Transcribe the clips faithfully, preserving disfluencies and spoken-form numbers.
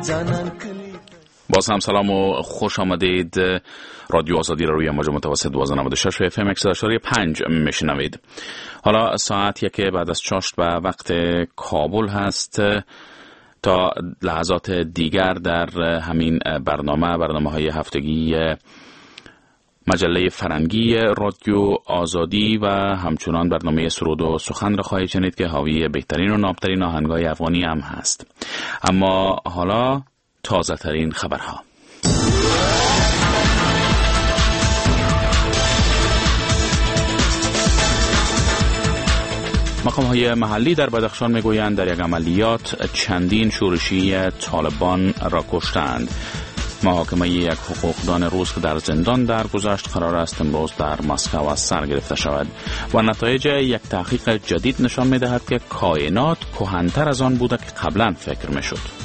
باز هم سلام و خوش آمدید. رادیو آزادی را روی موج متوسط دوازده نود و شش و اف ام صد و پنج میشنوید. حالا ساعت یک بعد از چاشت و وقت کابل هست. تا لحظات دیگر در همین برنامه برنامه های هفتگی مجله فرنگی رادیو آزادی و همچنان برنامه سرود و سخن را خواهید شنید که حاوی بهترین و نابترین آهنگ‌های افغانی هم هست. اما حالا تازه ترین خبرها. مقام‌های محلی در بدخشان میگویند در یک عملیات چندین شورشی طالبان را کشتند. محاکمه یک حقوقدان روس که در زندان درگذشت قرار است امروز در مسکو از سر گرفته شود و نتایج یک تحقیق جدید نشان می‌دهد که کائنات کهن‌تر از آن بوده که قبلا فکر می‌شد.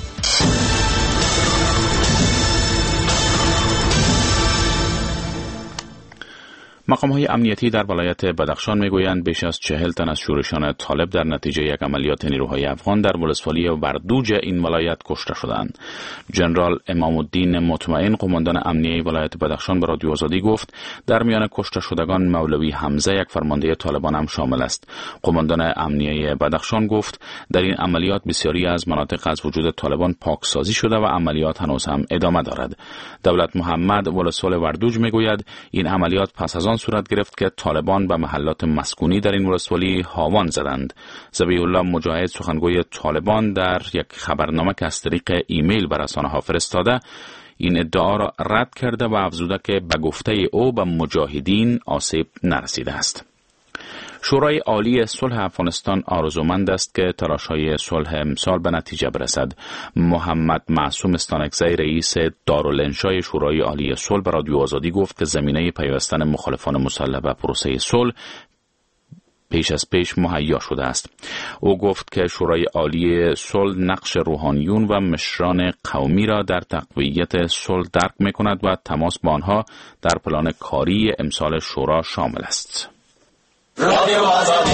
مقام‌های امنیتی در ولایت بدخشان میگویند بیش از چهل تن از شورشیان طالب در نتیجه یک عملیات نیروهای افغان در ولسوالی وردوج این ولایت کشته شدند. جنرال امام الدین مطمئن قماندان امنیه ولایت بدخشان به رادیو آزادی گفت در میان کشته شدگان مولوی حمزه یک فرمانده طالبان هم شامل است. قماندان امنیه بدخشان گفت در این عملیات بسیاری از مناطق از وجود طالبان پاکسازی شده و عملیات هنوز هم ادامه دارد. دولت محمد ولسوال وردوج میگوید این عملیات پس از آن صورت گرفت که طالبان به محلات مسکونی در این ولسوالی هاوان زدند. ذبیح الله مجاهد سخنگوی طالبان در یک خبرنامه که از طریق ایمیل به رسانه‌ها فرستاده این ادعا را رد کرده و افزوده که به گفته او به مجاهدین آسیب نرسیده است. شورای عالی صلح افغانستان آرزومند است که تلاش‌های صلح امسال به نتیجه برسد. محمد معصوم استانکزی رئیس دارالانشای شورای عالی صلح به رادیو آزادی گفت که زمینه پیوستن مخالفان مسلح به پروسه صلح پیش از پیش مهیا شده است. او گفت که شورای عالی صلح نقش روحانیون و مشران قومی را در تقویت صلح درک می‌کند و تماس با آنها در پلان کاری امسال شورا شامل است. رادیو آزادی.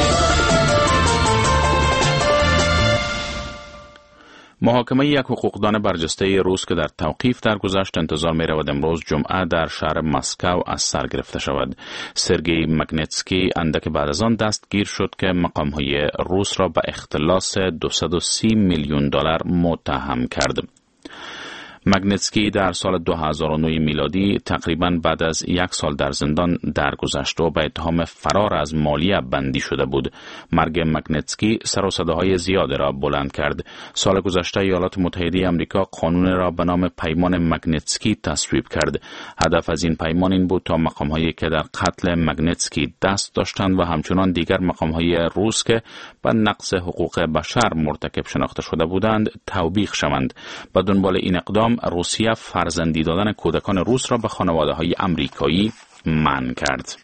محاکمه یک حقوقدان برجسته روس که در توقیف درگذشت انتظار می رود امروز جمعه در شهر مسکو از سر گرفته شود. سرگئی مگنتسکی اندک بعد از آن دستگیر شد که مقام‌های روس را به اختلاس دویست و سی میلیون دلار متهم کرد. مگنتسکی در سال دو هزار و نه میلادی تقریباً بعد از یک سال در زندان درگذشت و به اتهام فرار از مالیه بندی شده بود. مرگ مگنتسکی سر و صداهای زیاد را بلند کرد. سال گذشته ایالات متحده آمریکا قانون را به نام پیمان مگنتسکی تصویب کرد. هدف از این پیمان این بود تا مقام‌هایی که در قتل مگنتسکی دست داشتند و همچنان دیگر مقام‌های روس که به نقض حقوق بشر مرتکب شناخته شده بودند توبیخ شوند. به دنبال این اقدام روسیه فرزندی دادن کودکان روس را به خانواده‌های آمریکایی منع کرد.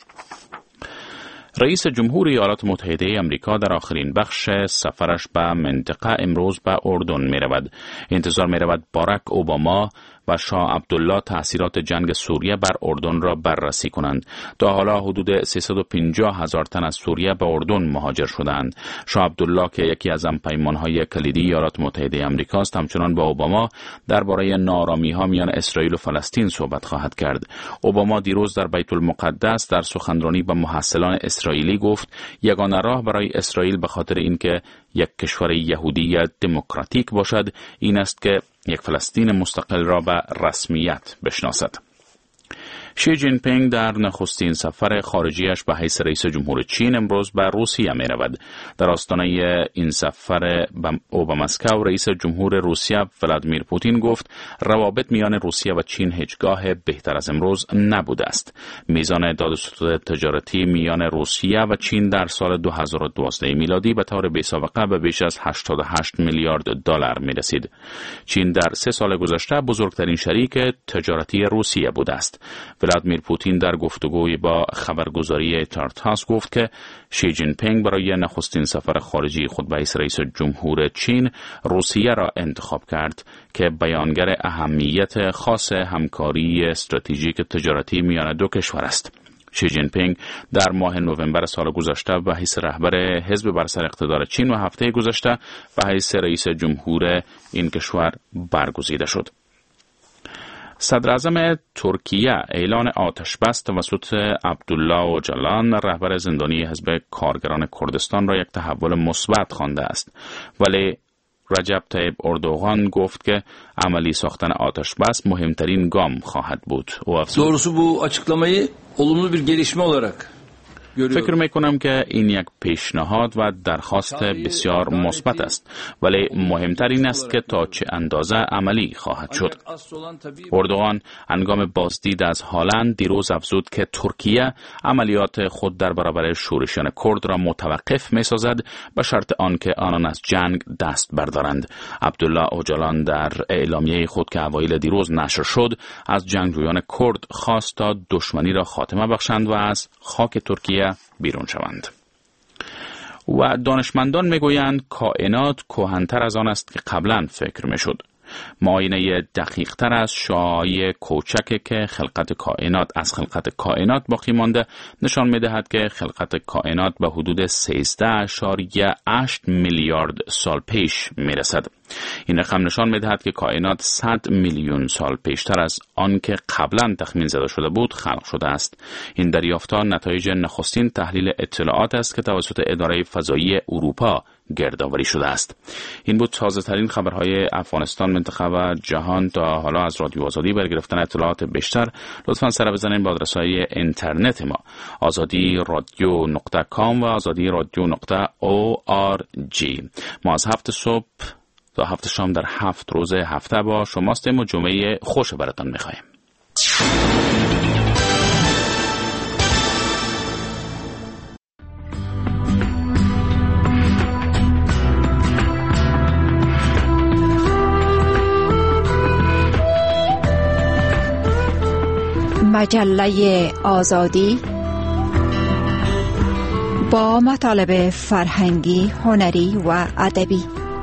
رئیس جمهور ایالات متحده آمریکا در آخرین بخش سفرش به منطقه امروز به اردن می رود. انتظار می رود باراک اوباما و شاه عبدالله تأثیرات جنگ سوریه بر اردن را بررسی کنند. تا حالا حدود سیصد و پنجاه هزار تن از سوریه به اردن مهاجر شدند. شاه عبدالله که یکی از پیمان‌های کلیدی ایالات متحده آمریکا است همچنان با اوباما درباره ناآرامی‌ها میان اسرائیل و فلسطین صحبت خواهد کرد. اوباما دیروز در بیت المقدس در سخنرانی به محصلان اسرائیلی گفت یگانه راه برای اسرائیل به خاطر اینکه یک کشور یهودی دموکراتیک باشد این است که یک فلسطین مستقل را به رسمیت بشناسد. شی جین پینگ در نخستین سفر خارجیش به حیث رئیس جمهور چین امروز به روسیه می رود. در آستانه این سفر او به مسکو رئیس جمهور روسیه ولادیمیر پوتین گفت روابط میان روسیه و چین هیچگاه بهتر از امروز نبوده است. میزان داد و ستد تجارتی میان روسیه و چین در سال دو هزار و دوازده میلادی به طور بی‌سابقه به بیش از هشتاد و هشت میلیارد دلار می رسید. چین در سه سال گذشته بزرگترین شریک تجارتی روسیه بوده است. ولادیمیر پوتین در گفتگوی با خبرگزاری تارتاس گفت که شی جین پینگ برای نخستین سفر خارجی خود به حیث رئیس جمهور چین روسیه را انتخاب کرد که بیانگر اهمیت خاص همکاری استراتژیک تجارتی میان دو کشور است. شی جین پینگ در ماه نوامبر سال گذشته به حیث رهبر حزب بر سر اقتدار چین و هفته گذشته به حیث رئیس جمهور این کشور برگزیده شد. صدر اعظم ترکیه اعلان آتش بس توسط عبدالله اوجالان رهبر زندانی حزب کارگران کردستان را یک تحول مثبت خوانده است، ولی رجب طیب اردوغان گفت که عملی ساختن آتش بس مهمترین گام خواهد بود. Doğrusu bu açıklamayı olumlu bir gelişme olarak فکر میکنم که این یک پیشنهاد و درخواست بسیار مثبت است، ولی مهمتر این است که تا چه اندازه عملی خواهد شد. اردوغان هنگام بازدید از هالند دیروز افزود که ترکیه عملیات خود در برابر شورشیان کرد را متوقف می‌سازد به شرط آنکه آنان از جنگ دست بردارند. عبدالله اوجالان در اعلامیه خود که اوایل دیروز نشر شد از جنگجویان کرد خواست تا دشمنی را خاتمه بخشند و از خاک ترکیه بیرون شوند. و دانشمندان میگویند کائنات کهن‌تر از آن است که قبلا فکر میشد. معاینه دقیق تر از شعاع کوچکی که خلقت کائنات از خلقت کائنات باقی مانده نشان می‌دهد که خلقت کائنات به حدود سیزده اشاریه هشت میلیارد سال پیش میرسد. این رقم نشان می‌دهد که کائنات صد میلیون سال پیشتر از آن که قبلا تخمین زده شده بود خلق شده است. این دریافت‌ها نتایج نخستین تحلیل اطلاعات است که توسط اداره فضایی اروپا گردآوری شده است. این بود تازه‌ترین خبرهای افغانستان، منطقه و جهان. تا حالا از رادیو آزادی برای گرفتن اطلاعات بیشتر لطفاً سر بزنید به آدرس‌های اینترنت ما آزادی رادیو نقطه کام و آزادی رادیو نقطه او آر جی. ما از هفت صبح تا هفت شام در هفت روز هفته با شماستیم و جمعه خوش براتون می‌خوایم. مجله آزادی با مطالب فرهنگی، هنری و ادبی.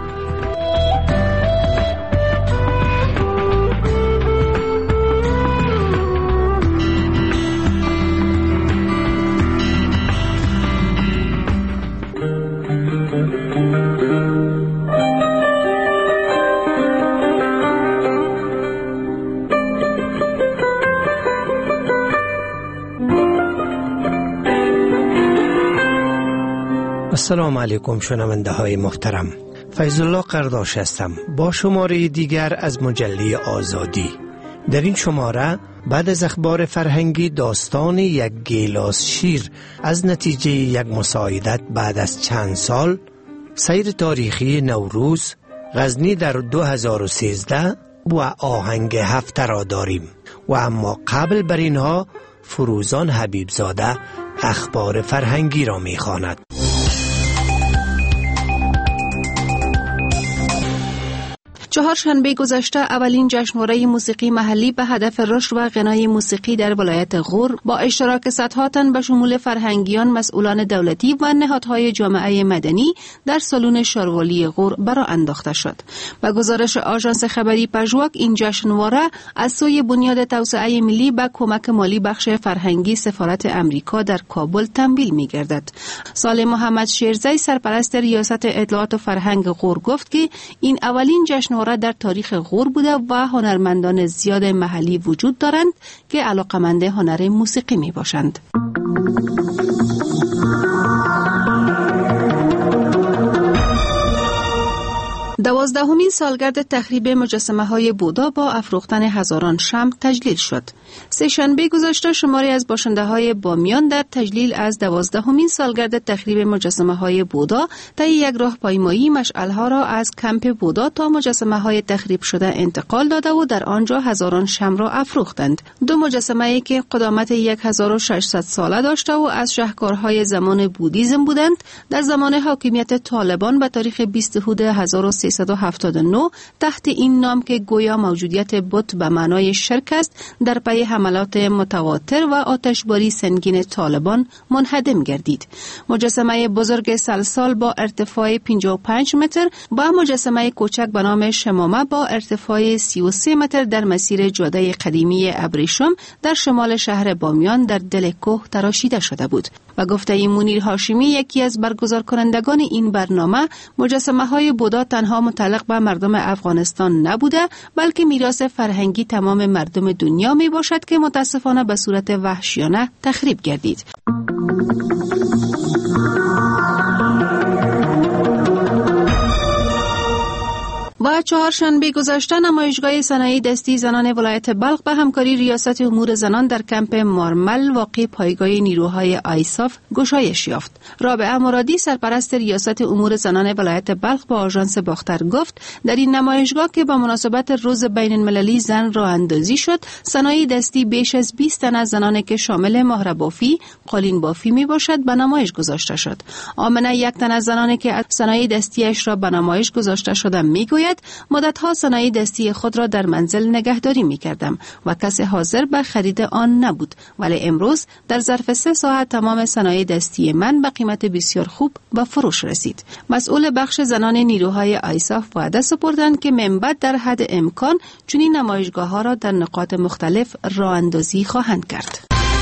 السلام علیکم شنونده های محترم، فیض الله قرداش هستم با شماره دیگر از مجله آزادی. در این شماره بعد از اخبار فرهنگی داستان یک گیلاس شیر از نتیجه یک مساعدت بعد از چند سال، سیر تاریخی نوروز، غزنی در دو هزار و سیزده و آهنگ هفته را داریم. و اما قبل بر اینها فروزان حبیبزاده اخبار فرهنگی را می‌خواند. چهارشنبه گذشته اولین جشنواره موسیقی محلی به هدف رشد و غنای موسیقی در ولایت غور با اشتراک صدها تن به شمول فرهنگیان، مسئولان دولتی و نهادهای جامعه مدنی در سالن شاروالی غور برآ انداخته شد. به گزارش آژانس خبری پژواک، این جشنواره از سوی بنیاد توسعه ملی به کمک مالی بخش فرهنگی سفارت امریکا در کابل تمویل می‌گردد. سالم محمد شیرزی سرپرست ریاست اطلاعات و فرهنگ غور گفت که این اولین جشنواره در تاریخ غور بوده و هنرمندان زیاد محلی وجود دارند که علاقمند هنر موسیقی می باشند. دوازدهمین سالگرد تخریب مجسمه های بودا با افروختن هزاران شمع تجلیل شد. سه شنبه گذشته شماری از باشنده های بامیان در تجلیل از دوازدهمین سالگرد تخریب مجسمه های بودا طی یک راهپیمایی مشعلها را از کمپ بودا تا مجسمه های تخریب شده انتقال داده و در آنجا هزاران شمع را افروختند. دو مجسمه‌ای که قدامت هزار و ششصد ساله داشته و از شاهکارهای زمان بودیزم بودند، در زمان حاکمیت طالبان به تاریخ بیست هود هزار و سیصد و و هفتاد و نه تحت این نام که گویا موجودیت بت به معنای شرک است در پی حملات متواتر و آتشباری سنگین طالبان منهدم گردید. مجسمه بزرگ سلسال با ارتفاع پنجاه و پنج متر با مجسمه کوچک به نام شمامه با ارتفاع سی و سه متر در مسیر جاده قدیمی ابریشم در شمال شهر بامیان در دل کوه تراشیده شده بود. و گفته منیر هاشمی، یکی از برگزار کنندگان این برنامه، مجسمه های بودا تنها متعلق به مردم افغانستان نبوده بلکه میراث فرهنگی تمام مردم دنیا می باشد که متاسفانه به صورت وحشیانه تخریب گردید. و چهارشنبه گذشته نمایشگاه صنایع دستی زنان ولایت بلخ به همکاری ریاست امور زنان در کمپ مارمل واقع پایگاه نیروهای آیساف گشایش یافت. رابعه مرادی سرپرست ریاست امور زنان ولایت بلخ با آژانس باختر گفت در این نمایشگاه که با مناسبت روز بین المللی زن راه اندازی شد، صنایع دستی بیش از بیست تن از زنانی که شامل مهره بافی، قالین بافی می باشد به نمایش گذاشته شد. آمنه، یک تن از زنانی که صنایع دستیش را به نمایش گذاشته شده میگوید مدتها صنایع دستی خود را در منزل نگهداری می کردم و کسی حاضر به خرید آن نبود، ولی امروز در ظرف سه ساعت تمام صنایع دستی من به قیمت بسیار خوب به فروش رسید. مسئول بخش زنان نیروهای آیساف وعده سپردند که من بعد در حد امکان چنین نمایشگاه ها را در نقاط مختلف راه اندازی خواهند کرد.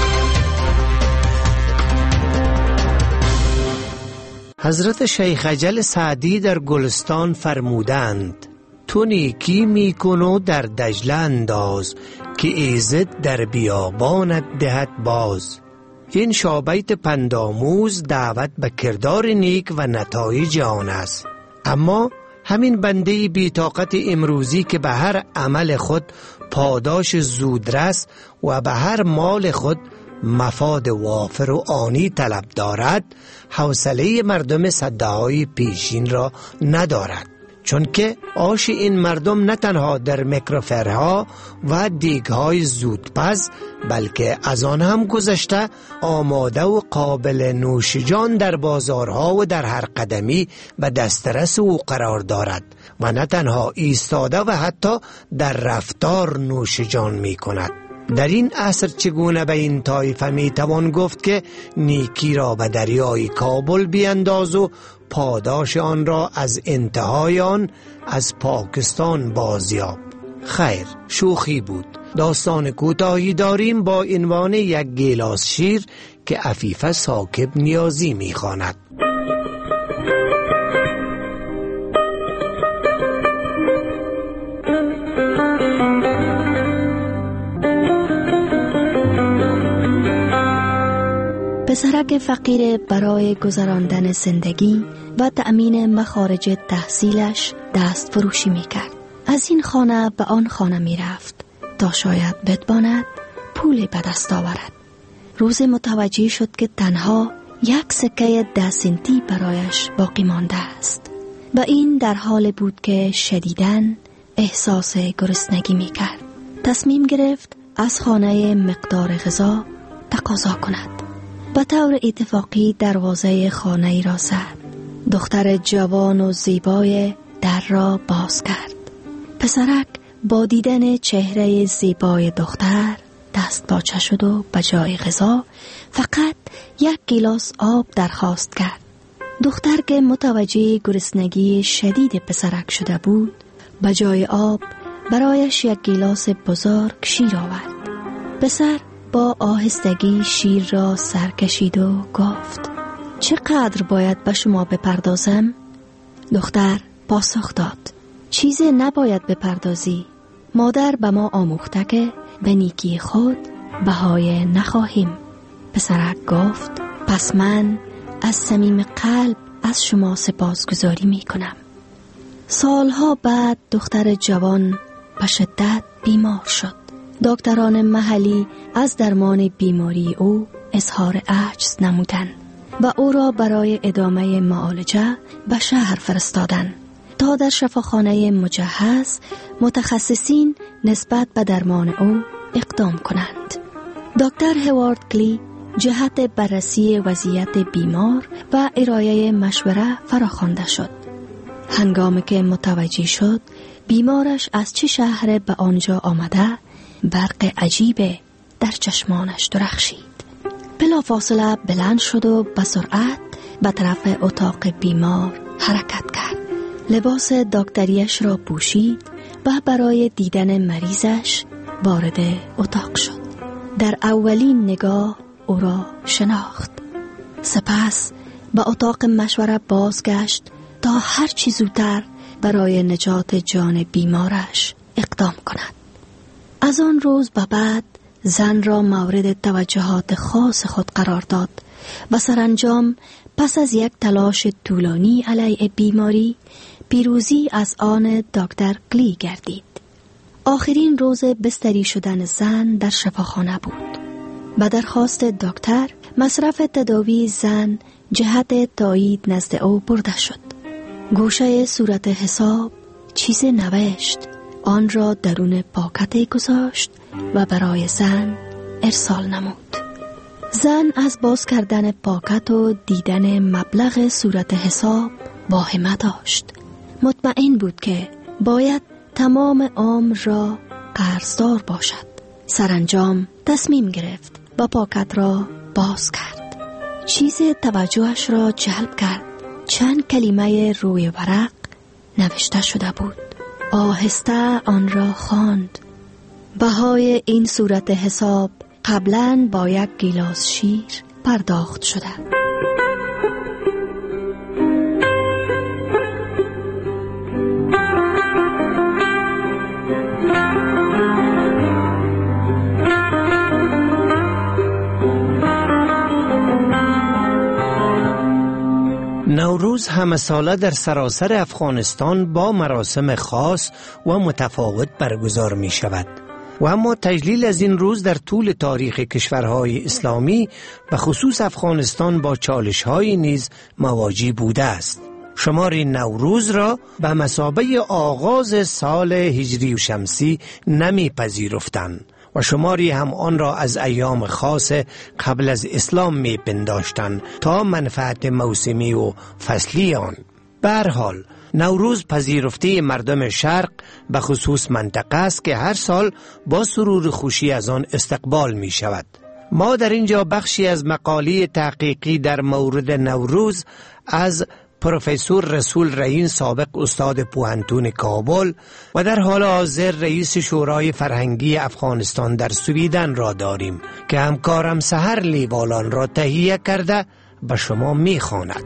حضرت شیخ اجل سعدی در گلستان فرمودند: تو نیکی میکنو در دجله انداز که ایزد در بیابانت دهد باز. این شابیت پنداموز دعوت به کردار نیک و نتایج آن است. اما همین بنده بی‌طاقت امروزی که به هر عمل خود پاداش زودرس و به هر مال خود مفاد وافر و آنی طلب دارد، حوصله مردم صداهای پیشین را ندارد، چون که آش این مردم نه تنها در میکروفرها و دیگهای زودپز بلکه از آن هم گذشته آماده و قابل نوش جان در بازارها و در هر قدمی به دسترس او قرار دارد و نه تنها ایستاده و حتی در رفتار نوش جان می کند. در این عصر چگونه به این طایفه می توان گفت که نیکی را به دریای کابل بینداز و پاداش آن را از انتهای آن از پاکستان بازیاب؟ خیر، شوخی بود. داستان کوتاهی داریم با عنوان یک گیلاس شیر که عفیفه ساکب نیازی می خواند. پسرک فقیر برای گذراندن زندگی و تأمین مخارج تحصیلش دست فروشی می کرد. از این خانه به آن خانه می رفت تا شاید بتواند پول به دست آورد. روز متوجه شد که تنها یک سکه ده سنتی برایش باقی مانده است و این در حال بود که شدیداً احساس گرسنگی می کرد. تصمیم گرفت از خانه مقدار غذا تقاضا کند. به طور اتفاقی دروازه خانه ای را زد. دختر جوان و زیبای در را باز کرد. پسرک با دیدن چهره زیبای دختر دست باچه شد و به جای غذا فقط یک گیلاس آب درخواست کرد. دختر که متوجه گرسنگی شدید پسرک شده بود، به جای آب برایش یک گیلاس بزرگ شیر آورد. پسر با آهستگی شیر را سر کشید و گفت: چقدر باید به شما بپردازم؟ دختر پاسخ داد: چیزی نباید بپردازی. مادر به ما آموخته که به نیکی خود بهای نخواهیم. پسرک گفت: پس من از صمیم قلب از شما سپاسگزاری می کنم. سالها بعد دختر جوان به شدت بیمار شد. دکتران محلی از درمان بیماری او اظهار عجز نمودند و او را برای ادامه معالجه به شهر فرستادند تا در شفاخانه مجهز متخصصین نسبت به درمان او اقدام کنند. دکتر هوارد کلی جهت بررسی وضعیت بیمار و ارائه مشوره فراخوانده شد. هنگامی که متوجه شد بیمارش از چه شهر به آنجا آمده، برق عجیب در چشمانش درخشید. بلافاصله بلند شد و به سرعت به طرف اتاق بیمار حرکت کرد. لباس دکتریش را پوشید و برای دیدن مریضش وارد اتاق شد. در اولین نگاه او را شناخت. سپس به اتاق مشوره بازگشت تا هر چی زودتر برای نجات جان بیمارش اقدام کند. از آن روز به بعد زن را مورد توجهات خاص خود قرار داد و سرانجام پس از یک تلاش طولانی علیه بیماری پیروزی از آن دکتر کلی گردید. آخرین روز بستری شدن زن در شفاخانه بود. به درخواست دکتر مصرف تداوی زن جهت تایید نزد او برده شد. گوشه صورت حساب چیز نوشت، آن را درون پاکت گذاشت و برای زن ارسال نمود. زن از باز کردن پاکت و دیدن مبلغ صورت حساب واهمه داشت. مطمئن بود که باید تمام عمر را قرضدار باشد. سرانجام تصمیم گرفت و پاکت را باز کرد. چیز توجهش را جلب کرد. چند کلمه روی ورق نوشته شده بود. آهسته آن را خواند. بهای این صورت حساب قبلاً با یک گیلاس شیر پرداخت شده. نوروز همه ساله در سراسر افغانستان با مراسم خاص و متفاوت برگزار می شود. و اما تجلیل از این روز در طول تاریخ کشورهای اسلامی به خصوص افغانستان با چالش‌های نیز مواجه بوده است. شماری نوروز را به مثابه آغاز سال هجری و شمسی نمی پذیرفتند و شماری هم آن را از ایام خاص قبل از اسلام می پنداشتند تا منفعت موسمی و فصلی آن. به هر حال نوروز پذیرفته مردم شرق به خصوص منطقه است که هر سال با سرور خوشی از آن استقبال می شود. ما در اینجا بخشی از مقاله تحقیقی در مورد نوروز از پروفسور رسول رعین، سابق استاد پوهنتون کابل و در حال حاضر رئیس شورای فرهنگی افغانستان در سویدن را داریم که همکارم سحر لیوالان را تهیه کرده به شما می خواند.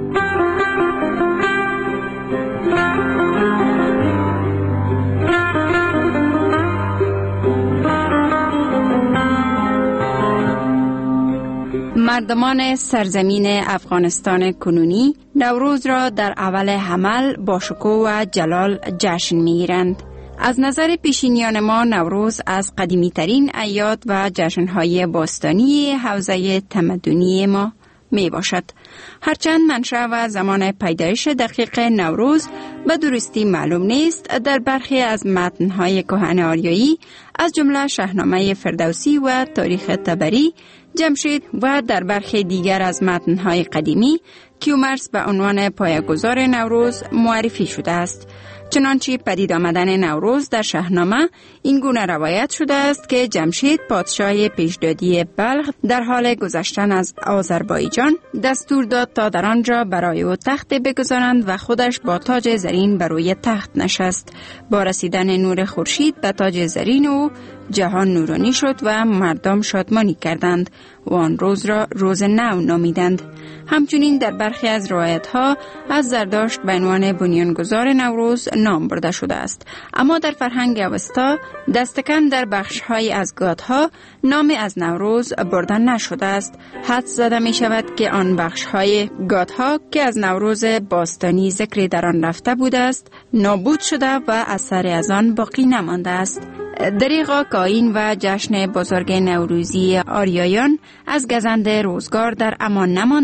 مردمان سرزمین افغانستان کنونی نوروز را در اول حمل با شکوه و جلال جشن می‌گیرند. از نظر پیشینیان ما نوروز از قدیمی ترین اعیاد و جشن‌های باستانی حوزه تمدنی ما می باشد. هرچند منشأ و زمان پیدایش دقیق نوروز به درستی معلوم نیست، در برخی از متن‌های کهن آریایی از جمله شاهنامه فردوسی و تاریخ طبری، جمشید و در برخی دیگر از متن‌های قدیمی کیومرث به عنوان پایه‌گذار نوروز معرفی شده است. چنانچه پدید آمدن نوروز در شاهنامه این گونه روایت شده است که جمشید پادشاه پیشدادی بلخ در حال گذشتن از آذربایجان دستور داد تا در آنجا برای او تخت بگذارند و خودش با تاج زرین بر روی تخت نشست. با رسیدن نور خورشید به تاج زرین او جهان نورانی شد و مردم شادمانی کردند و آن روز را روز نو نامیدند. همچنین در برخی از روایت‌ها از زرداشت به عنوان بنیانگذار نوروز نام برده شده است. اما در فرهنگ اوستا دستکم در بخش‌های از گادها نام از نوروز برده نشده است. حد زده می شود که آن بخش‌های گادها که از نوروز باستانی ذکری در آن رفته بوده است نابود شده و اثری از آن باقی نمانده است. دریغا کاین و جشن بزرگ نوروزی آریایان از گزند روزگار در امان نمانده،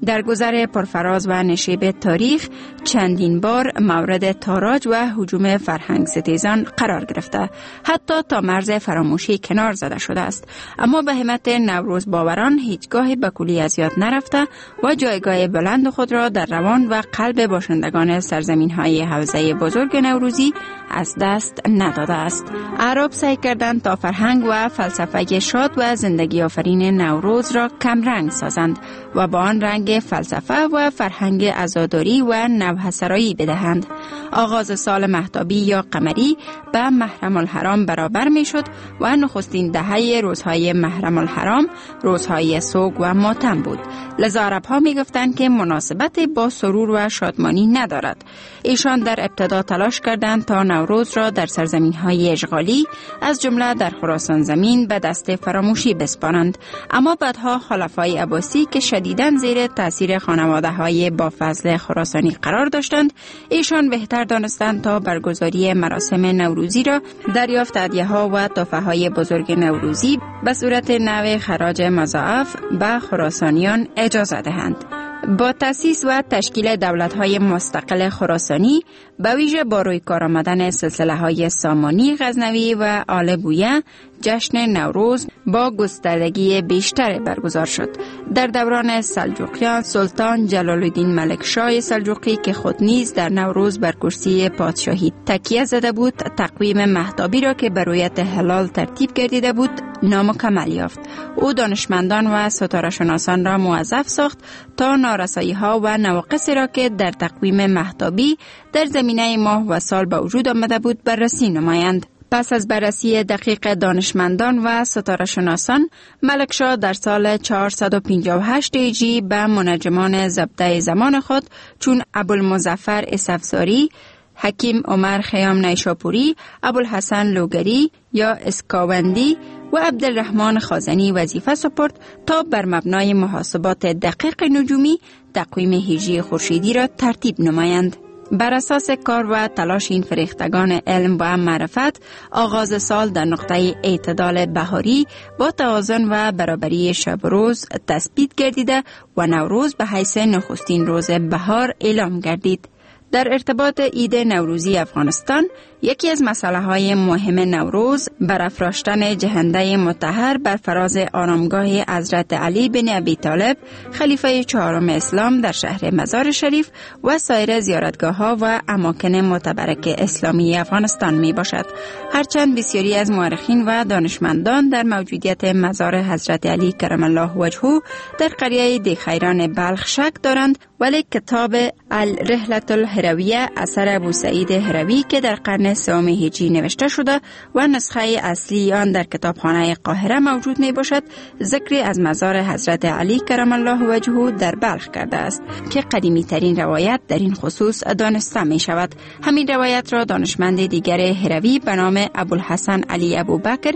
در گذر پرفراز و نشیب تاریخ چندین بار مورد تاراج و هجوم فرهنگ ستیزان قرار گرفته، حتی تا مرز فراموشی کنار زده شده است. اما به همت نوروز باوران هیچگاه به کلی از یاد نرفته و جایگاه بلند خود را در روان و قلب باشندگان سرزمین های حوزه بزرگ نوروزی از دست نداده است. اعراب سعی کردند تا فرهنگ و فلسفه شاد و زندگی آفرین نوروز را کم رنگ سازند و با آن رنگ فلسفه و فرهنگ عزاداری و نوحسرایی بدهند. آغاز سال مهتابی یا قمری به محرم الحرام برابر می شد و نخستین دهه روزهای محرم الحرام روزهای سوگ و ماتم بود. لذا عرب ها می گفتند که مناسبت با سرور و شادمانی ندارد. ایشان در ابتدا تلاش کردند تا نوروز را در سرزمین های اشغالی از جمله در خراسان زمین به دست فراموشی بسپارند، اما بعدها خلفای عباسی که شدیداً زیر تاثیر خانواده های با فضل خراسانی قرار داشتند، ایشان بهتر دانستند تا برگزاری مراسم نوروزی را دریافت هدیه ها و تحفه های بزرگ نوروزی به صورت نوع خراج مضاعف به خراسانیان اجازه دهند. با تأسیس و تشکیل دولت‌های مستقل خراسانی، به ویژه با روی کار آمدن سلسله‌های سامانی، غزنوی و آل بویه، جشن نوروز با گستردگی بیشتر برگزار شد. در دوران سلجوقیان، سلطان جلال الدین ملک شاه سلجوقی که خود نیز در نوروز بر کرسی پادشاهی تکیه زده بود، تقویم مهتابی را که بر رویت هلال ترتیب گردیده بود نامکمل یافت. او دانشمندان و ستاره شناسان را موظف ساخت تا نارسایی ها و نواقص را که در تقویم مهتابی در زمینه ماه و سال به وجود آمده بود بررسی نمایند. پس از بررسی دقیق دانشمندان و ستاره شناسان، ملک شاه در سال چهارصد و پنجاه و هشت هجری به منجمان زبده زمان خود چون ابوالمظفر اسفزاری، حکیم عمر خیام نیشاپوری، ابوالحسن لوگری یا اسکاوندی و عبدالرحمن خازنی وظیفه سپرد تا بر مبنای محاسبات دقیق نجومی تقویم هجری خورشیدی را ترتیب نمایند. بر اساس کار و تلاش این فریختگان علم و معرفت، آغاز سال در نقطه اعتدال بهاری با توازن و برابری شب و روز تثبیت گردیده و نوروز به حیث نخستین روز بهار اعلام گردید. در ارتباط عید نوروزی افغانستان، یکی از مسئله های مهم نوروز برافراشتن جهنده مطهر بر فراز آرامگاه حضرت علی بن ابی طالب خلیفه چهارم اسلام در شهر مزار شریف و سایر زیارتگاه ها و اماکن متبرک اسلامی افغانستان می باشد. هرچند بسیاری از مورخین و دانشمندان در موجودیت مزار حضرت علی کرم الله وجهه در قریه دیخیران بلخ شک دارند، ولی کتاب الرحلة الهرویه اثر ابو سعید هروی که در قرن سوم هجری نوشته شده و نسخه اصلی آن در کتابخانه قاهره موجود می باشد، ذکری از مزار حضرت علی کرم الله وجهه در بلخ کرده است که قدیمی ترین روایت در این خصوص دانسته می شود. همین روایت را دانشمند دیگر هروی به نام ابوالحسن علی ابوبکر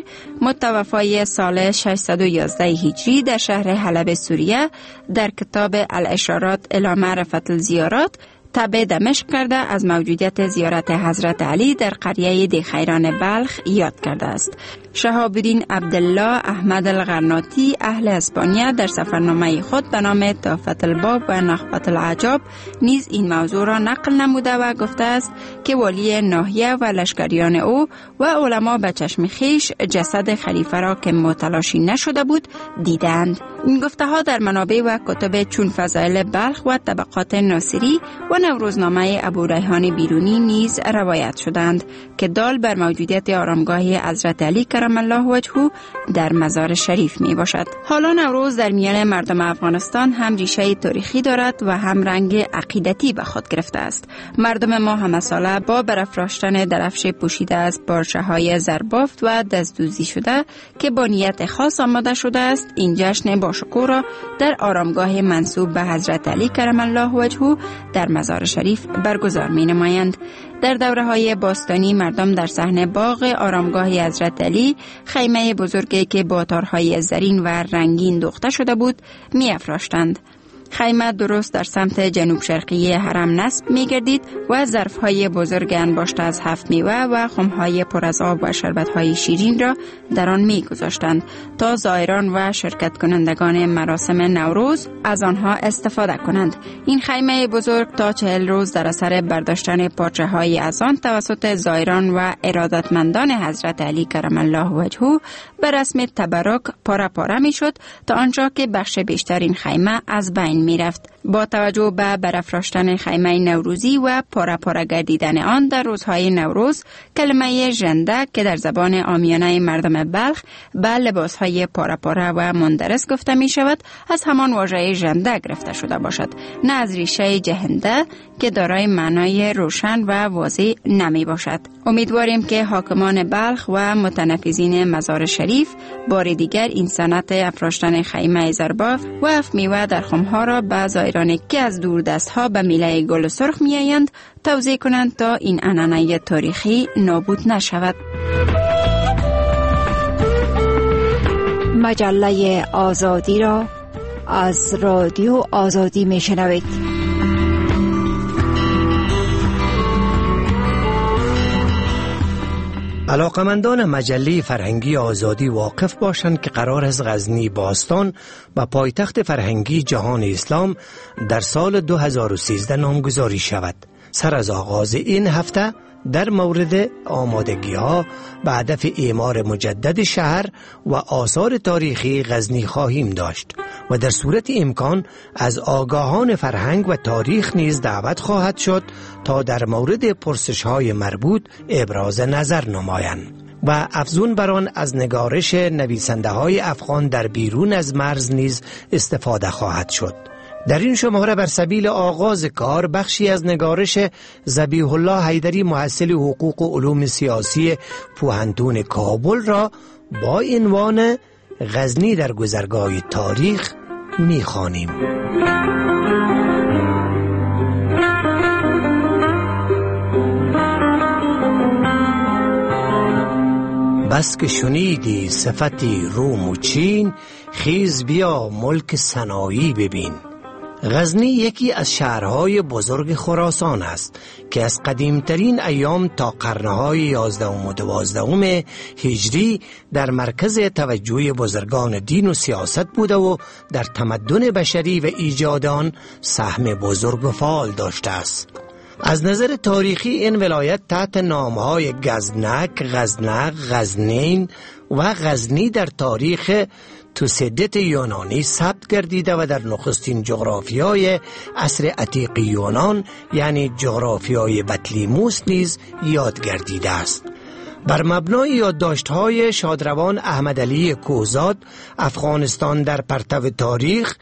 متوفای سال ششصد و یازده هجری در شهر حلب سوریه در کتاب الاشارات الی معرفت الزیارات تبع دمشق کرده از موجودیت زیارت حضرت علی در قریه دیخیران بلخ یاد کرده است. شهاب الدین عبدالله احمد الغرناطی اهل اسپانیا در سفرنامه خود به نام تحفة الباب و نخبة العجاب نیز این موضوع را نقل نموده و گفته است که والی ناحیه و لشکریان او و علما به چشم خیش جسد خلیفه را که متلاشی نشده بود دیدند. این گفته ها در منابع و کتب چون فضائل بلخ و طبقات ناصری و نوروزنامه ابو ریحان بیرونی نیز روایت شدند که دال بر موجودیت آرامگاه حضرت علی کرم الله وجهه در مزار شریف می باشد. حالا نوروز در میان مردم افغانستان هم ریشه تاریخی دارد و هم رنگ عقیدتی به خود گرفته است. مردم ما همه ساله با برافراشتن درفش پوشیده از پارچه های زربافت و دستدوزی شده که با نیت خاص آماده شده است، این جشن باشکوه را در آرامگاه منسوب به حضرت علی کرم الله وجهه در مزار شریف برگزار می نمایند. در دوره های باستانی مردم در صحن باغ آرامگاه حضرت علی خیمه بزرگی که با تارهای زرین و رنگین دوخته شده بود می افراشتند. خیمه درست در سمت جنوب شرقی حرم نصب می گردید و ظرفهای بزرگ انباشته از هفت میوه و خمهای پر از آب و شربتهای شیرین را در آن می گذاشتند تا زائران و شرکت کنندگان مراسم نوروز از آنها استفاده کنند. این خیمه بزرگ تا چهل روز در اثر برداشتن پارچه های از آن توسط زائران و ارادتمندان حضرت علی کرم الله وجهه به رسم تبرک پاره پاره می شد تا آنجا که بخش بیشتر این خیمه از بین می رفت. با توجه به برافراشتن خیمه نوروزی و پاره پاره گردیدن آن در روزهای نوروز، کلمه ژنده که در زبان عامیانه مردم بلخ به لباسهای پاره پاره و مندرس گفته می شود از همان واژه ژنده گرفته شده باشد، نه از ریشه جهنده که دارای معنای روشن و واضح نمی باشد. امیدواریم که حاکمان بلخ و متنفذین مزار شریف بار دیگر این سنت افراشتن خیمه زرباف و افمیوه در خمها را به زائرانی که از دور دست ها به میله گل سرخ می آیند توضیح کنند تا این عنعنه تاریخی نابود نشود. مجله آزادی را از رادیو آزادی می شنوید. علاقمندان مجله فرهنگی آزادی واقف باشند که قرار است غزنی باستان و پایتخت فرهنگی جهان اسلام در سال دو هزار و سیزده نامگذاری شود. سر از آغاز این هفته در مورد آمادگی ها به هدف اعمار مجدد شهر و آثار تاریخی غزنی خواهیم داشت و در صورت امکان از آگاهان فرهنگ و تاریخ نیز دعوت خواهد شد تا در مورد پرسش های مربوط ابراز نظر نمایند و افزون بر آن از نگارش نویسنده های افغان در بیرون از مرز نیز استفاده خواهد شد. در این شماره بر سبیل آغاز کار بخشی از نگارش ذبیح الله حیدری محصل حقوق و علوم سیاسی پوهنتون کابل را با عنوان غزنی در گذرگاه تاریخ می‌خوانیم. بس که شنیدی صفتی روم و چین، خیز بیا ملک سنایی ببین. غزنی یکی از شهرهای بزرگ خراسان است که از قدیمترین ایام تا قرنهای یازدهم و دوازدهم هجری در مرکز توجه بزرگان دین و سیاست بوده و در تمدن بشری و ایجاد آن سهم بزرگ و فعال داشته است. از نظر تاریخی این ولایت تحت نامهای گزنک، غزنق، غزنین و غزنی در تاریخ توسیدت یونانی ثبت گردیده و در نخستین جغرافیای عصر عتیق یونان یعنی جغرافیای بطلیموس نیز یاد گردیده است. بر مبنای یادداشت‌های شادروان احمدعلی کوهزاد افغانستان در پرتو تاریخ،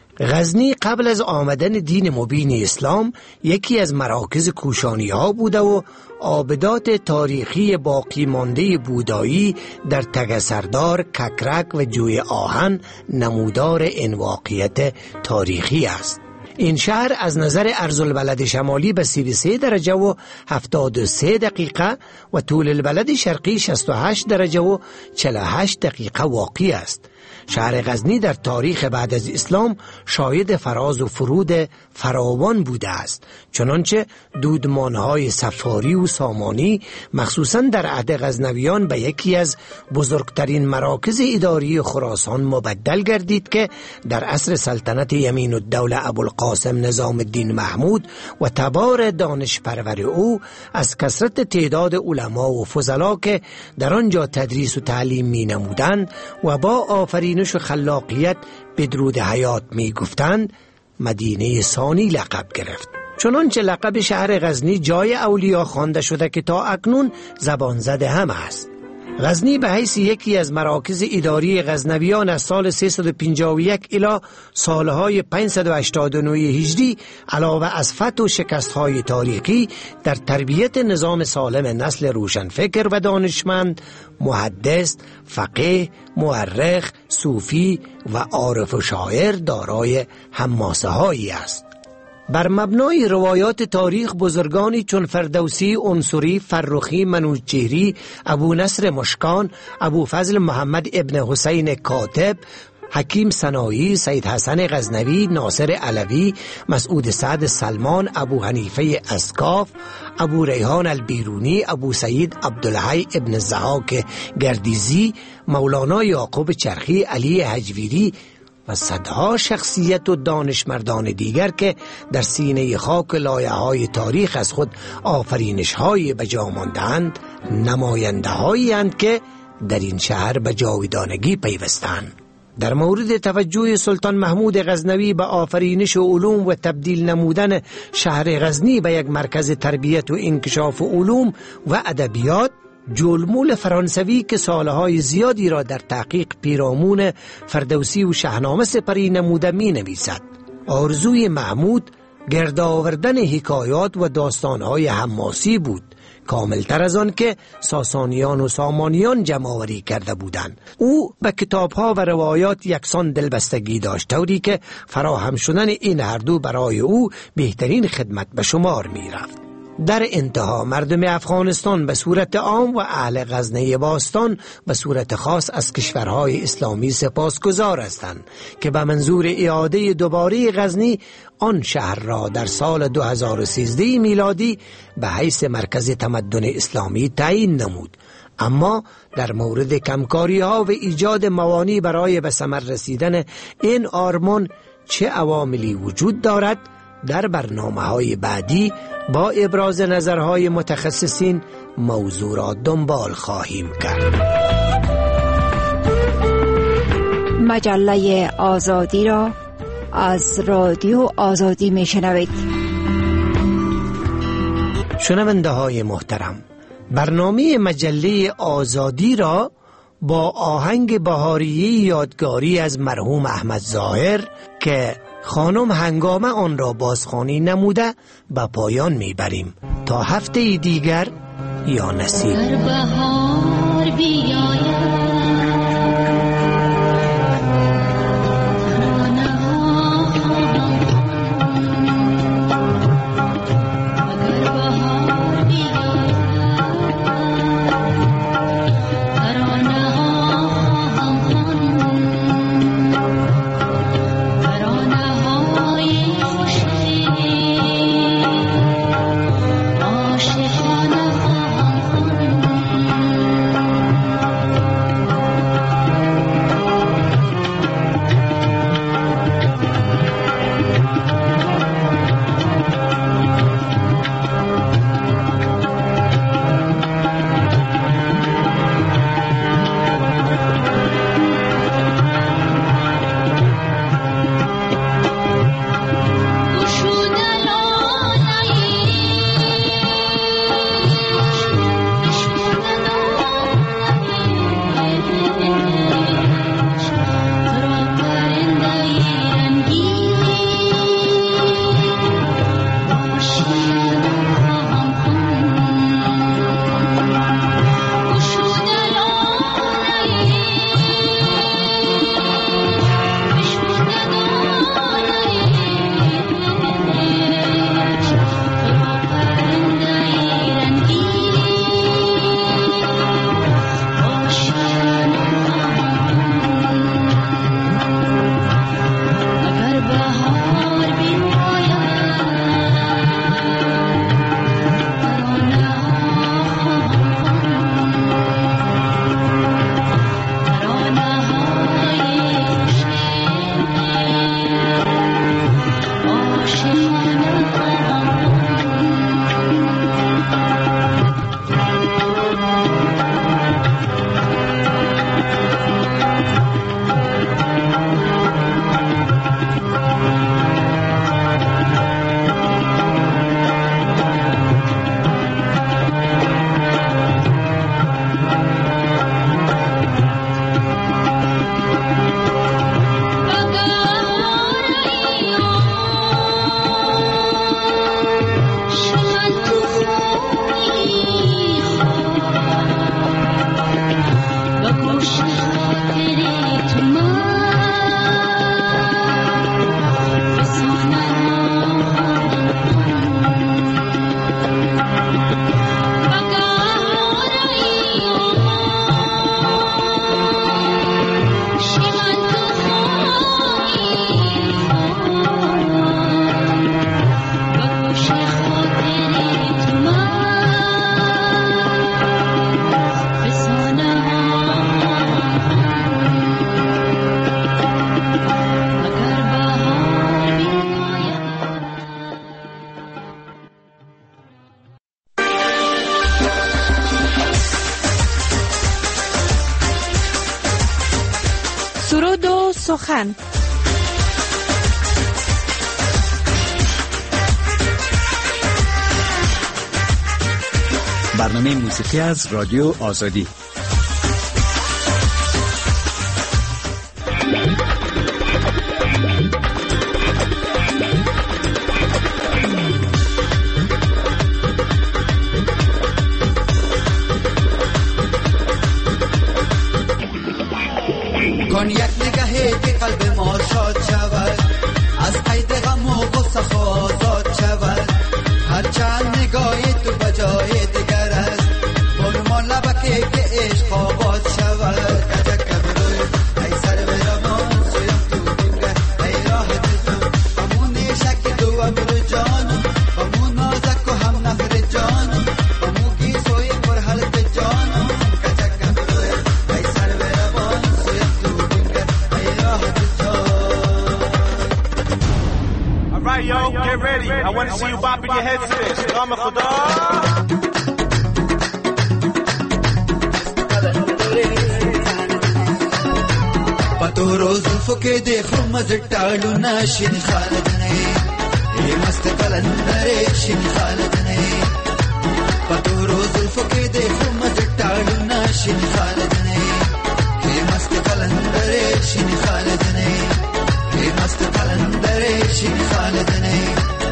غزنی قبل از آمدن دین مبین اسلام یکی از مراکز کوشانی ها بوده و آبدات تاریخی باقی مانده بودایی در تگسردار، ککرک و جوی آهن نمودار این واقعیت تاریخی است. این شهر از نظر عرض البلد شمالی به سی و سه درجه و هفتاد و سه دقیقه و طول البلد شرقی شصت و هشت درجه و چهل و هشت دقیقه واقع است. شهر غزنی در تاریخ بعد از اسلام شاهد فراز و فرود فراوان بوده است، چنانچه دودمانهای سفاری و سامانی مخصوصا در عهد غزنویان به یکی از بزرگترین مراکز اداری خراسان مبدل گردید که در عصر سلطنت یمین الدوله ابوالقاسم نظام الدین محمود و تبار دانش پرور او از کثرت تعداد علما و فضلا که در آنجا تدریس و تعلیم می نمودند و با آفرینش و خلاقیت بدرود حیات می گفتند مدینه ثانی لقب گرفت. چنانچه لقب شهر غزنی جای اولیا خوانده شده که تا اکنون زبان زده هم است. غزنی به حیث یکی از مراکز اداری غزنویان از سال سیصد و پنجاه و یک الی سالهای پانصد و هشتاد و نه هجری علاوه از فتح و شکستهای تاریخی در تربیت نظام سالم نسل روشنفکر و دانشمند، محدث، فقیه، مورخ، صوفی و عارف و شاعر دارای حماسه هایی است. بر مبنای روایات تاریخ بزرگانی چون فردوسی، عنصری، فرخی، منوچهری، ابو نصر مشکان، ابو فضل محمد ابن حسین کاتب، حکیم سنایی، سید حسن غزنوی، ناصر علوی، مسعود سعد سلمان، ابو حنیفه اسکاف، ابو ریحان البیرونی، ابو سعید عبدالحی ابن زحاک گردیزی، مولانا یعقوب چرخی، علی هجویری و صدها شخصیت و دانشمردان دیگر که در سینه خاک لایه‌های تاریخ از خود آفرینش‌های بجا مانده‌اند، نماینده‌هایی اند که در این شهر به جاودانگی پیوستند. در مورد توجه سلطان محمود غزنوی به آفرینش و علوم و تبدیل نمودن شهر غزنی به یک مرکز تربیت و انکشاف و علوم و ادبیات، جلمول فرانسوی که سالهای زیادی را در تحقیق پیرامون فردوسی و شاهنامه سپری نموده می نویسد: آرزوی محمود گرد آوردن حکایات و داستانهای حماسی بود، کاملتر از آن که ساسانیان و سامانیان جمع آوری کرده بودند. او به کتابها و روایات یکسان دلبستگی داشت، طوری که فراهم شدن این هر دو برای او بهترین خدمت به شمار می رفت. در انتها مردم افغانستان به صورت عام و اهل غزنه باستان به صورت خاص از کشورهای اسلامی سپاسگزار هستند که به منظور اعاده دوباره غزنی آن شهر را در سال دو هزار و سیزده میلادی به حیث مرکز تمدن اسلامی تعیین نمود. اما در مورد کمکاری ها و ایجاد موانع برای به ثمر رسیدن این آرمان چه عواملی وجود دارد، در برنامه‌های بعدی با ابراز نظرهای متخصصین موضوع را دنبال خواهیم کرد. مجله آزادی را از رادیو آزادی میشنوید. شنونده های محترم، برنامه مجله آزادی را با آهنگ بهاریه یادگاری از مرحوم احمد ظاهر که خانم هنگامه آن را بازخوانی نموده به پایان میبریم. تا هفته دیگر یا نصیب. بهار بیاید عاشقانه سخن. برنامه موسیقی از رادیو آزادی. کن یک نگاهی که قلب ما شاد شود، از قید غم و غصه آزاد شود. هر چند نگاهی تو بجای دیگر است، برمان لبکی که عشق آباد شود. کجا کبروی ای سر برمان سویم تو دنگه ای راه دزم، همون شک دو امرو جانم، همون نازک و هم نفر جانم، همون گیسوی پر حلت جانم. کجا کبروی ای سر برمان سویم تو دنگه ای راه دزم. Alright yo, get ready. I want to see you bopping your head to this. Ram Khuda. پتو روز فکر دیکھو مزٹالو ناشین خالد نہیں، یہ مست کلندر شین خالد نہیں. پتو روز فکر دیکھو مزٹالو ناشین خالد نہیں، یہ مست کلندر شین خالد نہیں، یہ مست کلندر شین خالد نہیں.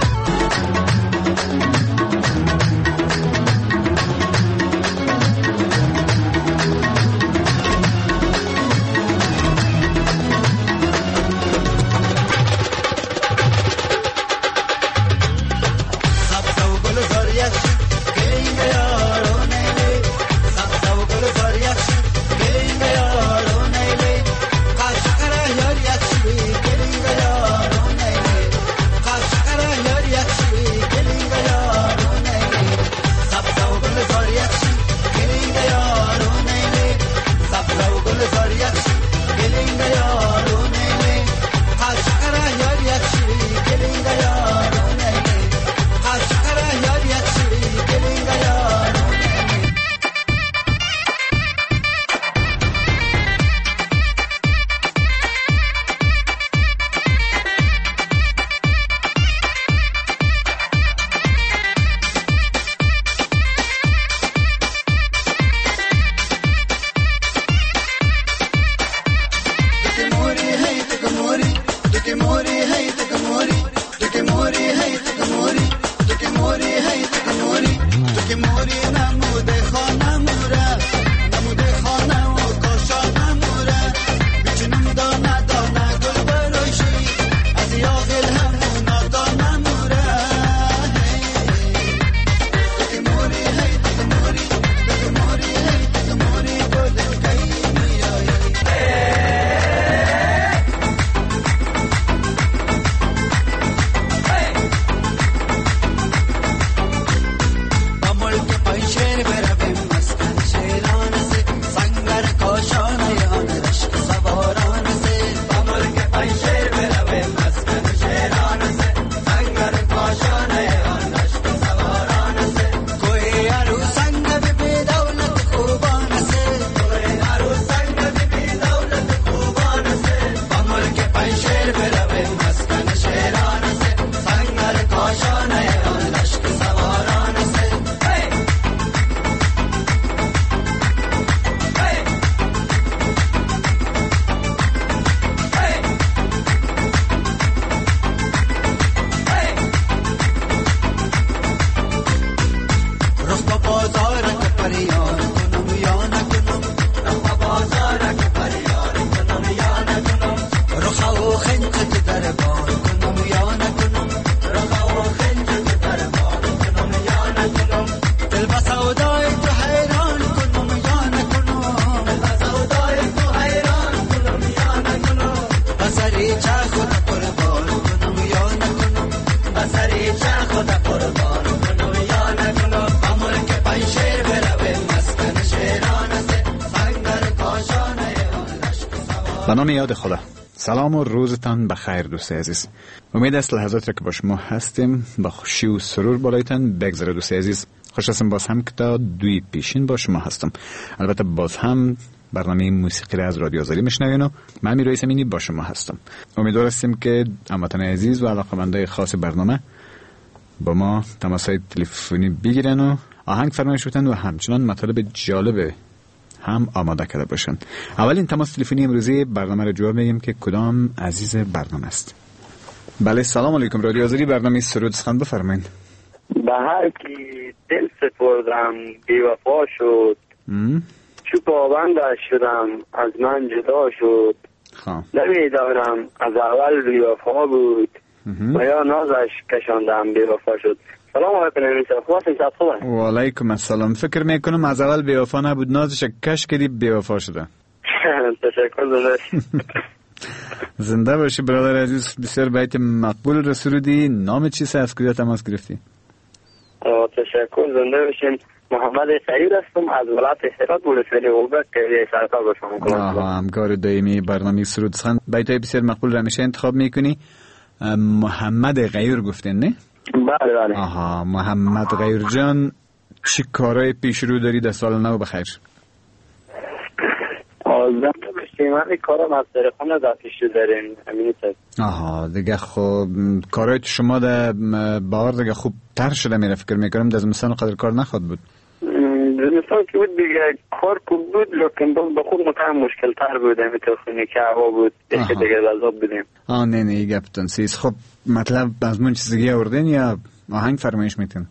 به نام یاد خدا. سلام و روزتان بخیر دوست عزیز. امید است لحظاتی را که با شما هستیم با خوشی و سرور بالایتان بگذره دوست عزیز. خوش هستم باز هم که تا دوی پیشین با شما هستم. البته باز هم برنامه موسیقی از رادیو آزادی میشنوین و من امیر رئیس امینی با شما هستم. امیدوار هستیم که هموطن عزیز و علاقه‌مندای خاص برنامه با ما تماس‌های تلفنی بگیرن و آهنگ فرمایش بدن و همچنان مطالب جالب هم آماده کرده باشن. اولین تماس تلفنی امروزی برنامه رو جواب میگیم که کدام عزیز برنامه است. بله سلام علیکم، رادیو آزادی، برنامه سرود سخن بفرمایید. به هر کی دل سپردم بی وفا شد، چو پابندش شدم از من جدا شد. نمیدانم از اول بی وفا بود و یا نازش کشاندم بی وفا شد. سلام علیکم نمیشه خواستی شب خوبه. و علیکم السلام. فکر میکنم از اول بی وفا نبود، نازش کش کردی بی وفا شده. تشکر زنده زنده باشی برادر عزیز. بسیار بیت مقبول رو سرودی. نام چیست؟ از کجا تماس گرفتی؟ تشکر زنده باشین. محمد سعید هستم از ولایت هرات ولسوالی اوبک که سرکار با شما کنم. آها، همکار دائمی برنامه سرود سخن. بیت‌های بسیار مقبول رو همیشه انتخاب میکنی. محمد غیور گفتین نه؟ بله بله. آها، محمد غیور جان چی کارهای پیش رو داری در سال نو بخیر؟ آزم بشیم همین کارم از تلفن در پیش رو داریم همینی سد. آها دیگه خب کارهای شما در بار دیگه خوب تر شده میره. فکر میکنم در زمستان قدر کار نخواد بود. زمستان که بود دیگه کار خوب بود لیکن باز به خود مطمئن مشکل تر بود. همین تلفنی که هوا بود دیگه دیگه لذاب بودیم. آه نه نه گپ تنسیز. خب مطلب از من چیز دیگه آوردین یا آهنگ فرمایش میتین؟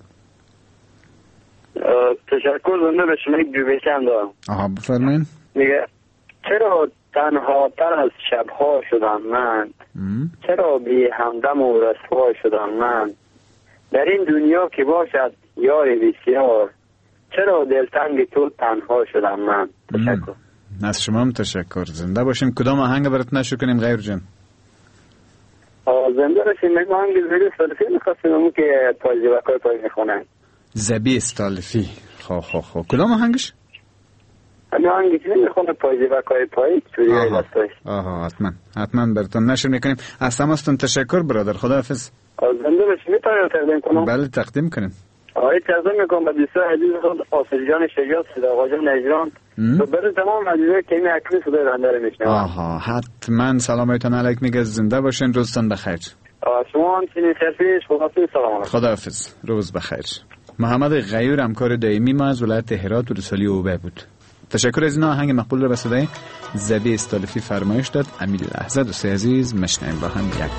تشکر زنده به شما یک جوبیشم دارم. آها بفرمایین. دیگه چرا تنها تر از شبها شدم من؟ ام؟ چرا بی همدم و رسوا شدم من؟ در این دنیا که باشد یار بسیار، چرا دلتنگ تو تنها شدم من؟ تشکر. از شما هم تشکر. زنده باشیم. کدام آهنگ برات نشو کنیم غیر جان؟ زنده باشیم. من آهنگ زبی استالفی میخواستیم همون که پایزی وکای پای میخونن. زبی استالفی. خو خو خو کدام آهنگش؟ همین آهنگی که نمیخونه پایزی وکای پای چوری های دستاش. آها حتما حتما براتون نشر میکنیم. از تماستون تشکر برادر. خداحافظ. زنده باشیم. میتونم تقدیم کنم؟ بله تقدیم کنیم. آقای تقدیم میکنم به دوستای عزیز خود آصف جان شجاع، صدا جان نجران و برای تمام عزیزایی که این اکنون صدای بنده رو میشنون. آها حتما سلامتون علیک میگه. زنده باشین. روزتون بخیر. شما هم چنین خیرپیش. خداحافظ. سلام. خداحافظ. روز بخیر. محمد غیور همکار دائمی ما از ولایت هرات ولسوالی اوبه بود. تشکر از این آهنگ مقبول رو به صدای زبی استالفی فرمایش داد. امید لحظه دوست عزیز مشنویم با هم یک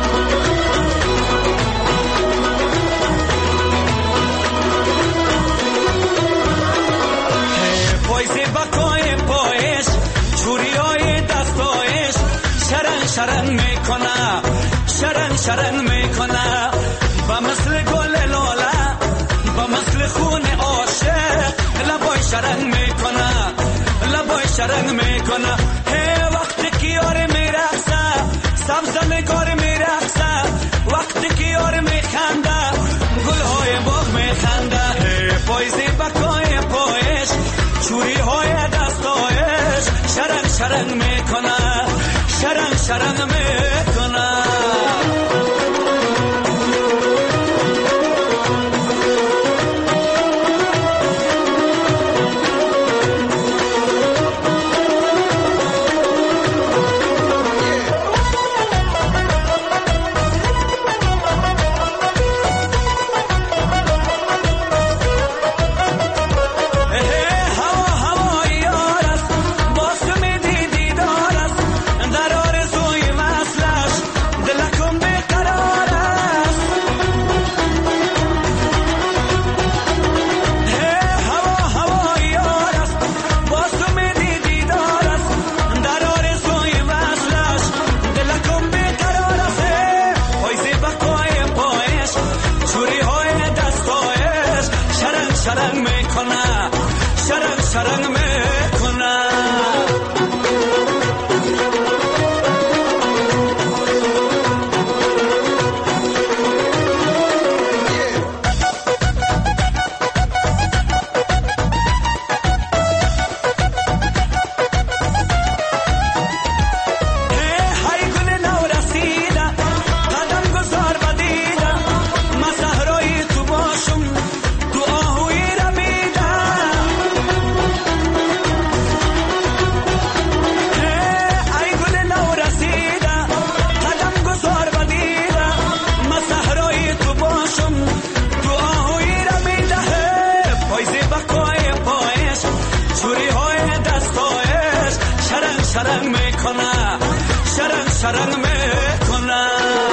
شرن میکنه شرن شرن میکنه با مثل گل لاله با مثل خون عاشق لبای شرن میکنه لبای شرن میکنه. هی وقتی که یار میرقصه سبز نگار میرقصه، وقتی که یار میخنده گلهای باغ میخنده. هی پایزی بکای پایش چوری های دستایش شرن شرن میکنه شرن شرن میکنه. میکنه شرنگ شرنگ میکنه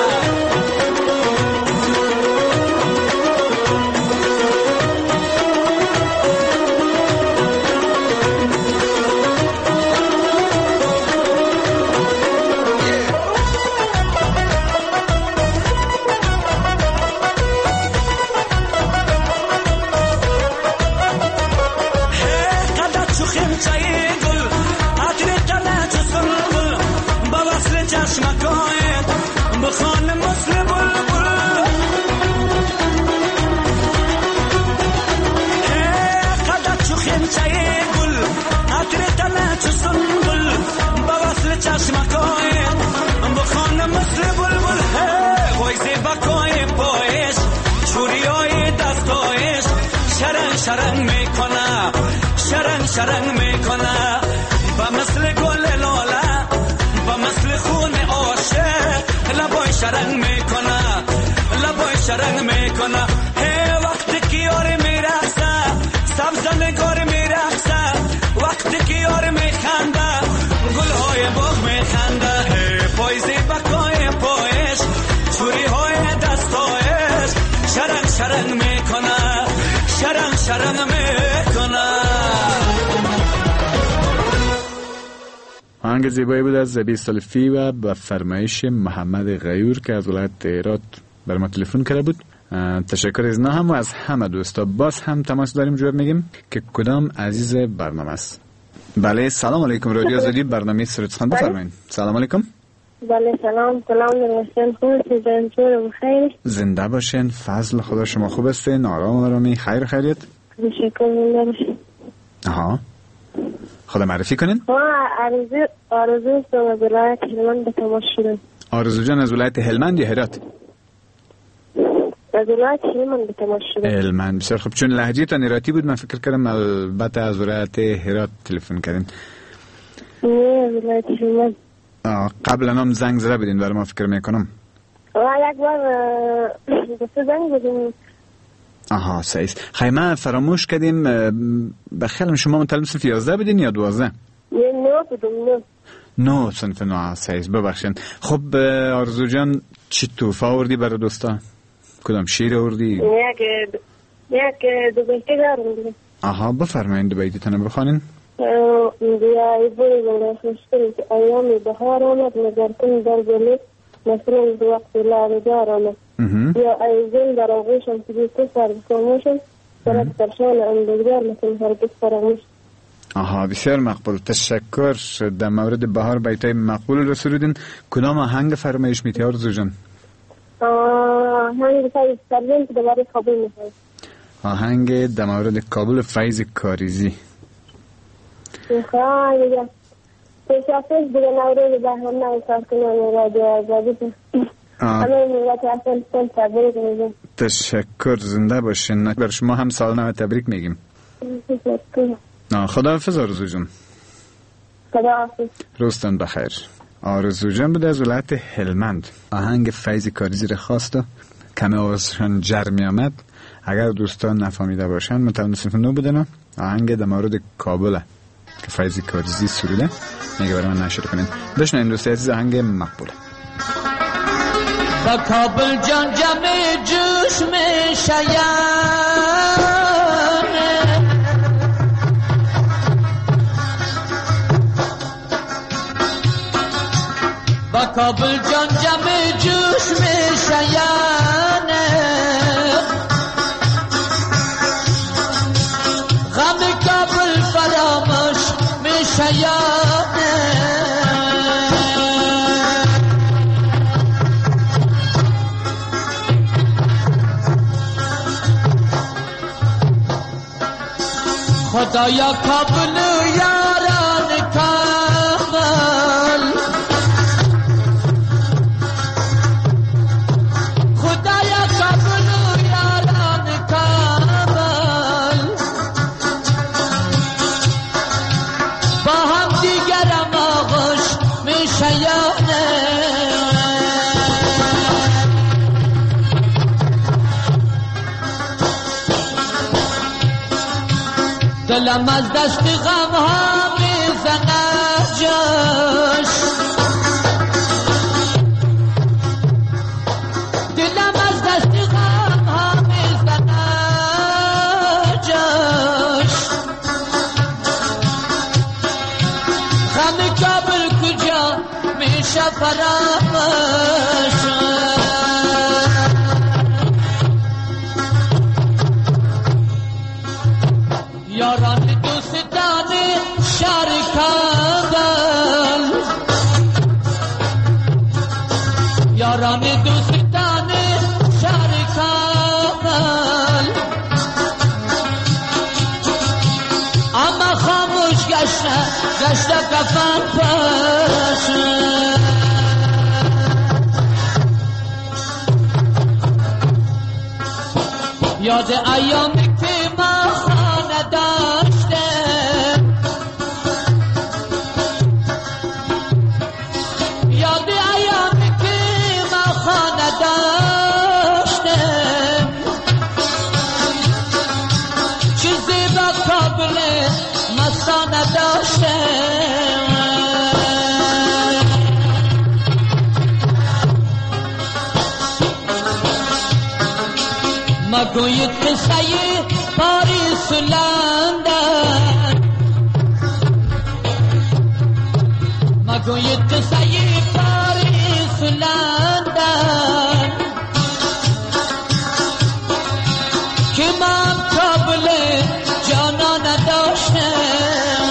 شرنگ میکنه شرنگ شرنگ میکنه با مثل گل لاله با مثل خون عاشق لبای شرنگ میکنه لبای شرنگ میکنه هی وقتی که یار میرقصه سبز نگار میرقصه وقتی که یار میخنده گلهای باغ میخنده هی پایزی بکای پایش چوری های دستایش شرنگ شرنگ میکنه شرنگ شرنگ میکنه. آهنگ زیبایی بود از زبی سلفی و با فرمایش محمد غیور که از ولایت هرات بر ما تلفن کرده بود. تشکر از نه هم و از همه دوستا. باز هم تماس داریم جواب میگیم که کدام عزیز برنامه است. بله سلام علیکم رادیو آزادی برنامه سرودخوان بفرمایید. سلام علیکم. بله سلام سلام نمستن خوب سیدن چور بخیر زنده باشین فضل خدا شما خوب هستین آرام آرامی خیر خیریت تشکر زنده باشین آها خدا معرفی کنین ما آرزو آرزو است از ولایت هلمند به تماس شدن آرزو جان از ولایت هلمند یا هرات از ولایت هلمند به تماس شدن هلمند بسیار خوب چون لهجه تان هراتی بود من فکر کردم البته از ولایت هرات تلفن کردین نه از ولایت هلمند قبلا هم زنگ زده بدین برای ما فکر میکنم یک بار دسته زنگ بدین آها سعیس خیمه فراموش کردیم بخیرم شما من صنف یازده بدین یا دوازده نه نه بدون نه نه صنف نه سعیس ببخشین خب آرزو جان چی توفه آوردی برای دوستا کدام شیر آوردی یک یک دو بیتی دارم آها بفرمایین دو بیتی تنه بخوانین بیایی بوری جنه خوشتری که ایامی بهار آمد مگر کن در گلی مثلا دو وقت لارجار آمد یا ای زن در آغوشم که بیسته سر بساموشم سرک ترشان اندگدار مثل هرگز فراموش آها بسیار مقبول تشکر در مورد بهار بیتای مقبول رو سرودین کدام آهنگ فرمایش میتی آرزو جان آهنگ فیض کاریزی که در مورد کابل میخواد آهنگ در مورد کابل فیض کاریزی میخواه دیگه تشافش دیگه نوروز بهمن نایسار کنم رادیو آزادی همه ملت اصلا سال تبریک میگم تشکر زنده باشین بر شما هم سال نو تبریک میگیم خدا حافظ آرزو جون خدا حافظ روزتان بخیر آرزو جان بود از ولایت هلمند آهنگ فیض کاریزی رو خواست و کمی آوازشان جر می آمد اگر دوستان نفهمیده باشن متونسیم نو بودن آهنگ در مورد کابل که فیض کاریزی سروده میگه برای من نشر کنین بشنویم دوستی عزیز آهنگ مقبوله با کابل جان جمع جوش می شیانه با کابل جان جمع جوش می شیانه غم کابل فراموش می شیانه خدایا کابل یاران کابل خدایا کابل یاران کابل با هم دیگرم آغوش می شیانه دلم از دست غم ها می زند جاش غم کابل کجا میشه فراموش یاران دوستان شهر کابل یاران دوستان شهر کابل اما خاموش گشته گشته کفن پاش یاد ایامی که ما خانه داشتم یاد ایامی که ما خانه داشتم چیزی با کابل مستانه داشتم مگوید قصه پاریس و لندن مگوید قصه پاریس و لندن که من کابل جانا نداشتم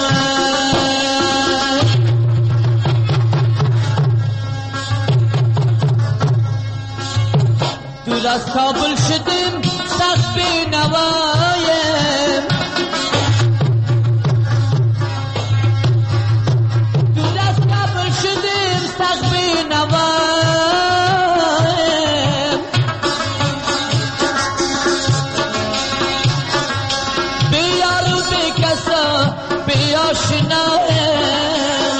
دور از کابل شدیم سخت بی نوایم دور از کابل شدیم سخت بی نوایم بی یار و بی کسا بی آشنایم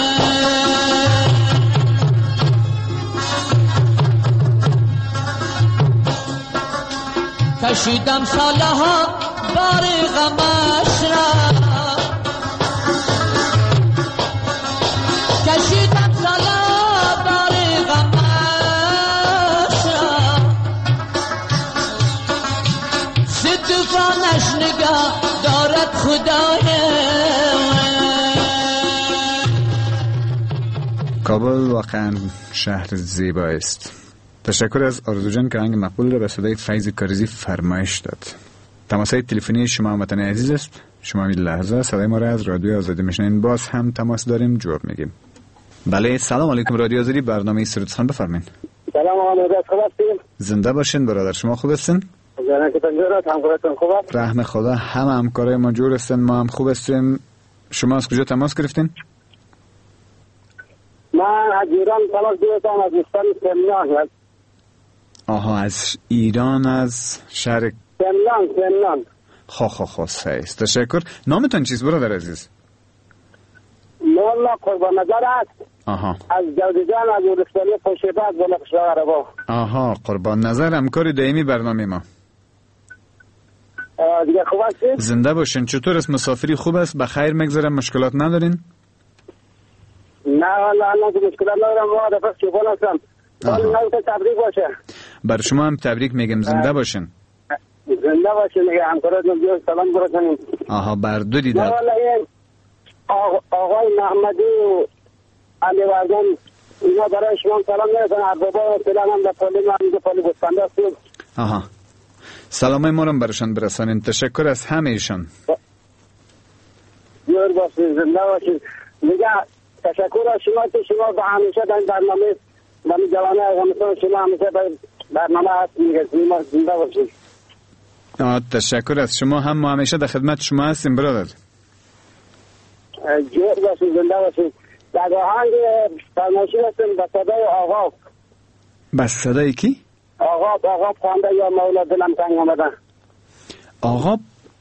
کشیدم سالها بار غمش را کشیدم سالها بار غمش را ستفانش نگاه دارد خدایم کابل واقعا شهر زیبا است. تشکر از آرزو جان که آهنگ مقبول را به صدای فیض کاریزی فرمایش داد. تماسهای تلفنی شما هموطن عزیز است. شما این لحظه صدای ما را از رادیو آزادی میشنوید. باز هم تماس داریم، جواب میگیم. بله، سلام علیکم رادیو آزادی، برنامه سرودخوان بفرمایید. سلام آقا، خوب هستین؟ زنده باشین برادر، شما خوب هستین؟ زنده که تنجورات همکارتون خوب است؟ رحم خدا همه همکارای ما جور هستن، ما هم خوب هستیم. شما از کجا تماس گرفتین؟ من از ایران تماس گرفتم، از استان سمنان. آها، از ایران، از شهر سمنان. سمنان. خو خو خو سایست. تشکر. نامتون چیست برادر عزیز؟ مولا قربان نظر است. آها. از جودجان از ولسوالی پشتباد بلخشاه عربا. آها، قربان نظر، همکار دائمی برنامه ما. دیگه خوب هستید؟ زنده باشین. چطور است؟ مسافری خوب است؟ بخیر میگذره؟ مشکلات ندارین؟ نه والله الان مشکلات ندارم، ما رفت شغل هستم. حالا نوت تبریک باشه. بر شما هم تبریک میگم. زنده باشین. زنده باشین. میگه همکاراتون بیاد سلام برسونین. آها، بر دو دیدار. نه والله این آقای محمدی و علی وردان اینا برای شما سلام میرسن. اربابا و سلام هم در پالی ما هم در پالی بستنده هستیم. آها، سلامای ما رو برشان برسانین. تشکر از همه ایشان. بیار باشین، زنده باشین. میگه تشکر از شما که شما به همیشه در برنامه من جوانه افغانستان شما همیشه برنامه هست. میگه زنده باشین. آه، تشکر از شما هم، ما همیشه در خدمت شما هستیم برادر. جور باشین، زنده باشین. در آهنگ فرمایشی هستیم به صدای آقا. به صدای کی؟ آقا آقا خوانده یا مولا دلم تنگ آمده. آقا؟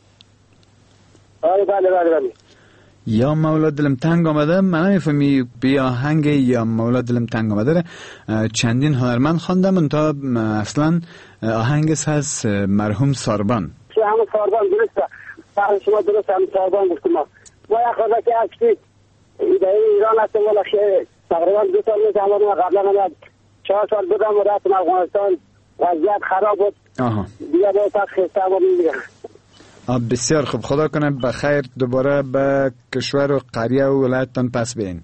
آره بله بله بله. یا مولا دلم تنگ آمده. من نمیفهمی بی آهنگ یا مولا دلم تنگ آمده چندین هنرمند خواندم تا اصلا آهنگ از مرحوم ساربان. چه همون ساربان درسته. فهم شما درسته، همون ساربان گفتم ما. ما یک خدا که اکسید ایران هستم ولی تقریبا دو سال میشه همون قبلا من چهار سال بودم و رفتم افغانستان، وضعیت خراب بود. آها. دیگه با پس خسته بود میگم. بسیار خوب، خدا کنه بخیر دوباره به کشور و قریه و ولایتتان پس بیاین.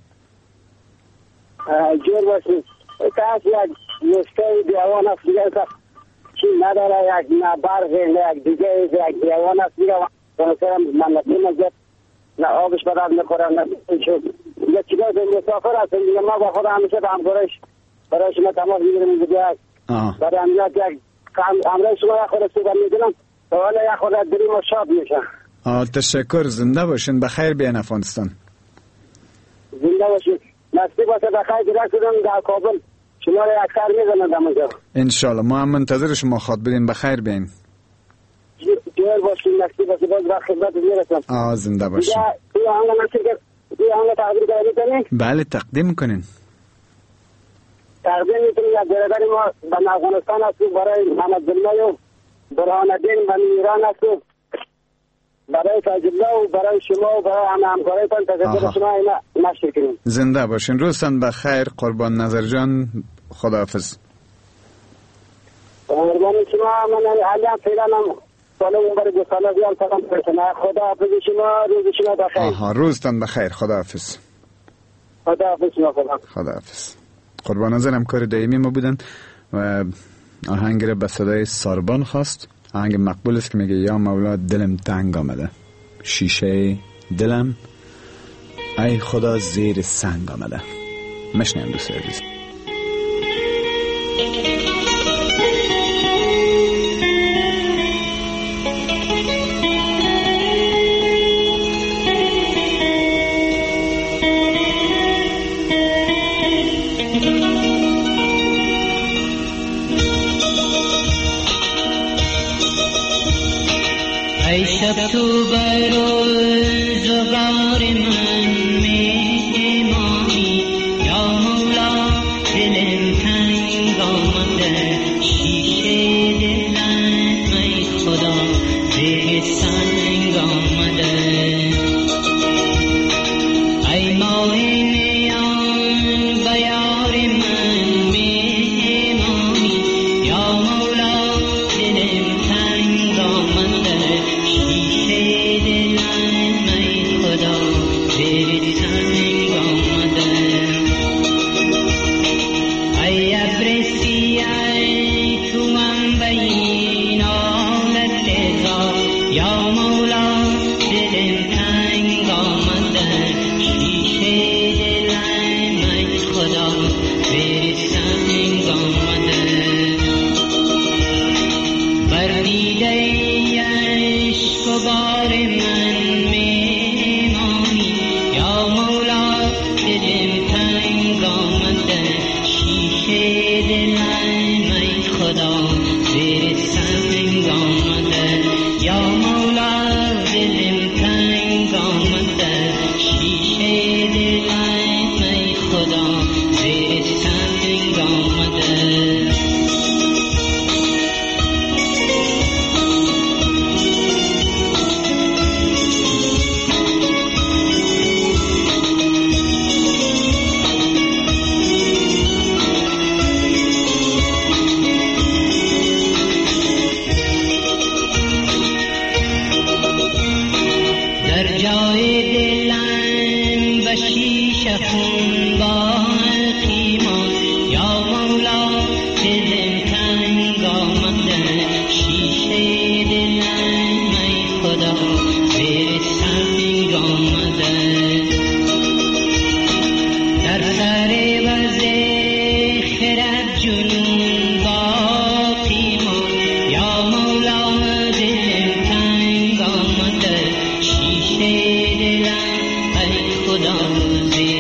جور باشید. کاش یک نسخه دیوان است دیگه چی نداره، یک نه برق نه یک دیگه یک دیوان است دیگه مثلا من نمی‌گم نه آبش بدر نخوره نه چیز دیگه چیزا مسافر هستم دیگه ما با خود همیشه به همکارش برای شما تماس میگیریم دیگه برای امنیت یک امروز شما یک خود صبح میدونم و حالا یک خود دلیم و شاد میشن. آه تشکر، زنده باشین، بخیر بیاین افغانستان. زنده باشین، نصیب باشه بخیر. درک شدم در کابل شما را یک سر میزنم در منجا انشالله. ما هم منتظر شما خواد بدین، بخیر بیاین. جوال باشین، نصیب باشه باز وقت خدمت میرسم. آه زنده باشین. دیگه آنگا نصیب که دیگه آنگا تقدیم کنید؟ بله تقدیم کنین. تقدیم میتونیم یک برادری ما به افغانستان هستیم برای محمد زلمه و برهان الدین من ایران هستیم برای تاجالله و برای شما و برای همه همکارایتان تشکر شما اینا نشر کنیم. زنده باشین، روزتان بخیر. قربان نظر جان، خداحافظ. قربان شما. من حالا فعلا هم سال اون برای دو ساله بیام سلام برسنه. خداحافظ شما، روز شما بخیر. آها روزتان بخیر، خداحافظ. خداحافظ شما. خدا خداحافظ. قربان نظر همکار دائمی ما بودن و آهنگ را به صدای ساربان خواست. آهنگ مقبول است که میگه یا مولا دلم تنگ آمده، شیشه دلم ای خدا زیر سنگ آمده. مشنیم دوست عزیز. ای شب تو بروز و بار من میمانی، یا مولا دلم تنگ آمده، شیشه دلم ای خدا زیر سنگ آمده. ای ماه نیان به یار من میمانی، یا مولا دلم تنگ آمده، خدا